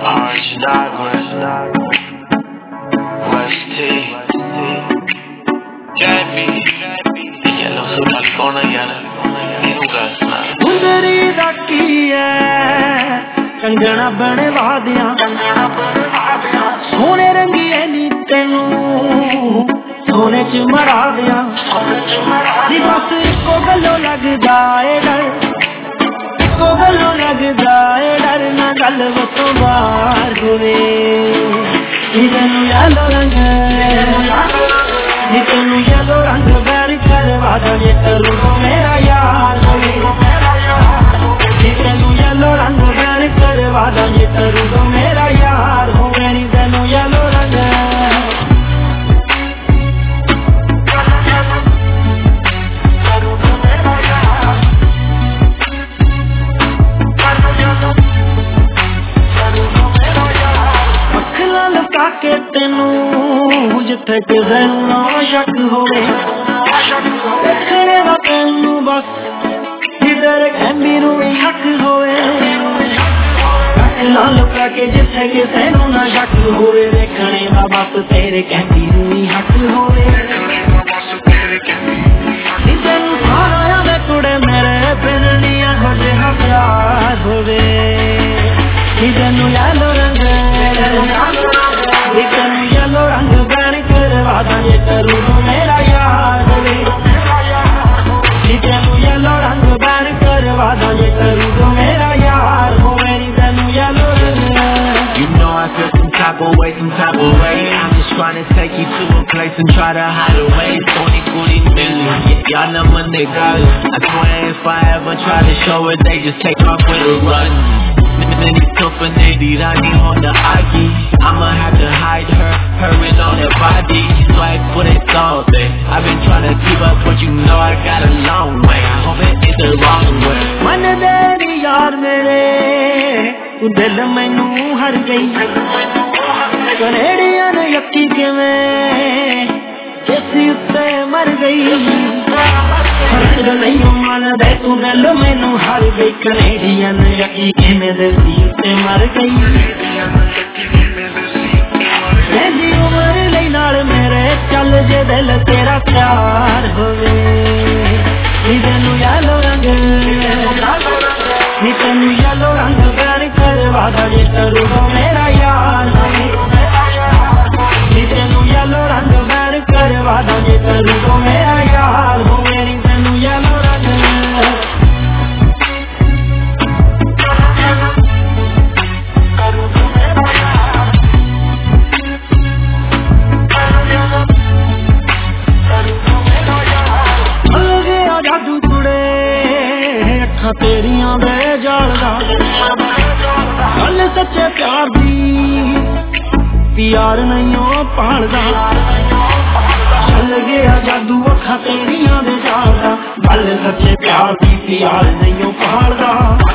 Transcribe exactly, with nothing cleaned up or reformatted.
Arch West T Jabby Yellow so California yana ਇਹਨੂੰ ਗੱਲ ਸੁਣਾ ਸੁੰਦਰੀ ਦਾ ਕੀ ਐ ਕੰਗਣਾ ਬਣੇ ਵਾਦਿਆਂ ਸੋਹਣੇ ਰੰਗੀਏ ਨੀ ਤੈਨੂੰ ਸੋਨੇ ਚ ਮਰਾ ਦਿਆਂ ਨੀ ਬਸ ਇੱਕੋ ਗੱਲੋਂ ਲੱਗਦਾ ਏ ਡਰ ਇੱਕੋ ਗੱਲੋਂ ਲੱਗਦਾ ਏ ਡਰ ਨਾ ਗੱਲ ਵਤੋਂ ਬਾਹਰ ਹੋਵੇ ਨੀ ਤੈਨੂੰ ਯੈਲੋ ਰੰਗ ਨੀ ਤੈਨੂੰ ਯੈਲੋ ਰੰਗ ਬੈਰ ਕਰਵਾ ਦੇ ਤੂੰ ਮੇਰਾ ਯਾਰ ਹੋਵੇ ਨੀ ਤੈਨੂੰ ਯੈਲੋ ਰੰਗ ਬੈਰ ਕਰਵਾ ਦੇ ਤੂੰ ਮੇਰਾ ਯਾਰ ਹੋਵੇ ਨੀ ਤੈਨੂੰ ਯੈਲੋ ਰੰਗ ਕੇ ਤੈਨੂੰ ਜਿੱਥੇ ਕਿਸੇ ਨੂੰ ਨਾ ਸ਼ੱਕ ਹੋਵੇ ਦੇਖਣੇ ਦਾ ਤੈਨੂੰ ਬਸ ਜਿੱਧਰ ਕਹਿੰਦੀ ਨੂੰ ਵੀ ਹੱਕ ਹੋਵੇ ਨਾ ਲੁਕਾ ਕੇ ਜਿੱਥੇ ਕਿਸੇ ਨੂੰ ਨਾ ਸ਼ੱਕ ਹੋਵੇ ਦੇਖਣੇ ਦਾ ਬਸ ਤੇਰੇ ਕਹਿੰਦੀ ਨੂੰ ਵੀ ਹੱਕ ਹੋਵੇ ਨੀ ਤੈਨੂੰ ਸਾਰਾ ਆਵੇ ਕੁੜੇ ਮੇਰੇ ਬਿਨ ਨੀ ਇਹੋ ਜਿਹਾ ਪਿਆਰ ਹੋਵੇ ਨੀ ਤੈਨੂੰ ਯੈਲੋ ਰੰਗ ਨੀ ਤੈਨੂੰ ਯੈਲੋ ਰੰਗ ਬੈਣ ਕਰਵਾ ਦਾਂਗੇ ਤੂੰ ਮੇਰਾ ਯਾਰ ਹੋਵੇ ਨੀ ਤੈਨੂੰ ਯੈਲੋ ਰੰਗ ਬੈਣ ਕਰਵਾ ਦਾਂਗੇ ਤੂੰ ਮੇਰਾ ਯਾਰ ਹੋਵੇ ਨੀ ਤੈਨੂੰ ਯੈਲੋ ਰੰਗ You know I feel some type of way, some type of way I'm just trying to take you to a place and try to hide away Tony Goody Millie, y'all know when they got it I swear if I ever try to show it, they just take off with a run Nini Tofanedi, Rani on the Aki I'ma have to hide her, her and on her body Swag for that song, babe I've been trying to keep up, but you know I got a long way I hope it ain't the wrong way Man dedi yaar mere ਤੂੰ ਦਿਲ ਮੈਨੂੰ ਹਰ ਗਈ Canadian ਯੱਕੀ ਕਿਵੇਂ ਜਿਸ ਉੱਤੇ ਮਰ ਗਈ ਫਰਕ ਨਹੀਂ ਮੰਨਦੇ ਤੂੰ ਦਿਲ ਮੈਨੂੰ ਹਰ ਗਈ ਕਨੇਡੀਅਨ ਯੱਕੀ ਕਿਵੇਂ ਦਿਲ ਉੱਤੇ ਮਰ ਗਈ ਮੇਰੀ ਉਮਰ ਲਈ ਨਾਲ ਮੇਰੇ ਚੱਲ ਜੇ ਦਿਲ ਤੇਰਾ ਪਿਆਰ ਹੋਵੇ ਨੀ ਤੈਨੂੰ ਯੈਲੋ ਰੰਗ ਨੀ ਤੈਨੂੰ ਯੈਲੋ ਰੰਗ ਬੈਣ ਕਰਵਾ ਦਾਂਗੇ ਤੂੰ ਮੇਰਾ ਯਾਰ ਹੋਵੇ ਨੀ ਤੈਨੂੰ ਯੈਲੋ ਰੰਗ ਬੈਣ ਕਰਵਾ ਦਾਂਗੇ ਤੂੰ ਮੇਰਾ ਯਾਰ ਹੋਵੇ ਨੀ ਤੈਨੂੰ ਯੈਲੋ ਰੰਗ ਜਾਦੂ ਕੁੜੇ ਅੱਖਾਂ ਤੇਰੀਆਂ ਦੇ ਜਾਲਦਾ ਗੱਲ ਸੱਚੇ ਪਿਆਰ ਦੀ ਪਿਆਰ ਨਹੀਂ ਉਹ ਭਾਲਦਾ ਚੱਲ ਗਿਆ ਜਾਦੂ ਅੱਖਾਂ ਤੇਰੀਆਂ ਦੇ ਜਾਲਦਾ ਗੱਲ ਸੱਚੇ ਪਿਆਰ ਦੀ ਪਿਆਰ ਨਹੀਂ ਉਹ ਭਾਲਦਾ